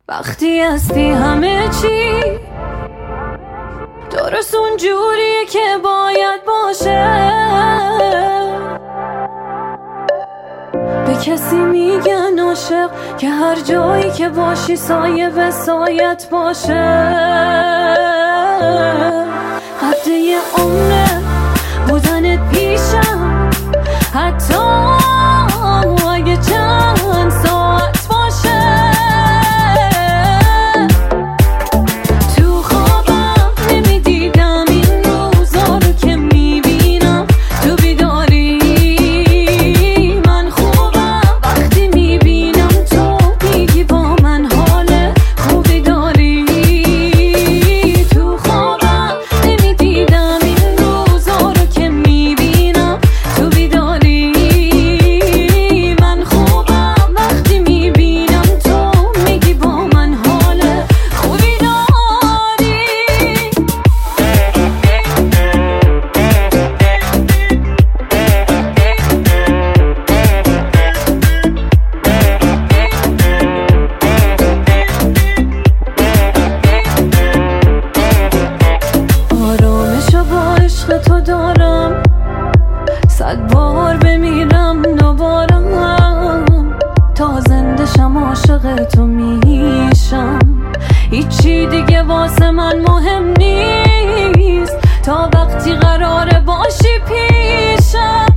وقتی هستی همه چی درست اون جوریه که باید باشه. به کسی میگن عاشق که هر جایی که باشی سایه به سایت باشه. قد یه عمره بودنت پیشم، حتی اگه چند ساعت باشه. تو خوابم نمیدیدم این روزا رو که میبینم تو بیداری. من خوبم وقتی میبینم تو میگی با من حال خوبی داری. تو خوابم نمیدیدم این روزا رو که میبینم تو بیداری. من خوبم وقتی میبینم تو میگی با من حال خوبی داری. آرامشو با عشق تو دارم، 100 بار بمیرم دوبارم. تا زنده شم عاشق تو میشم، هیچی دیگه واسه من مهم نیست تا وقتی قراره باشی پیشم.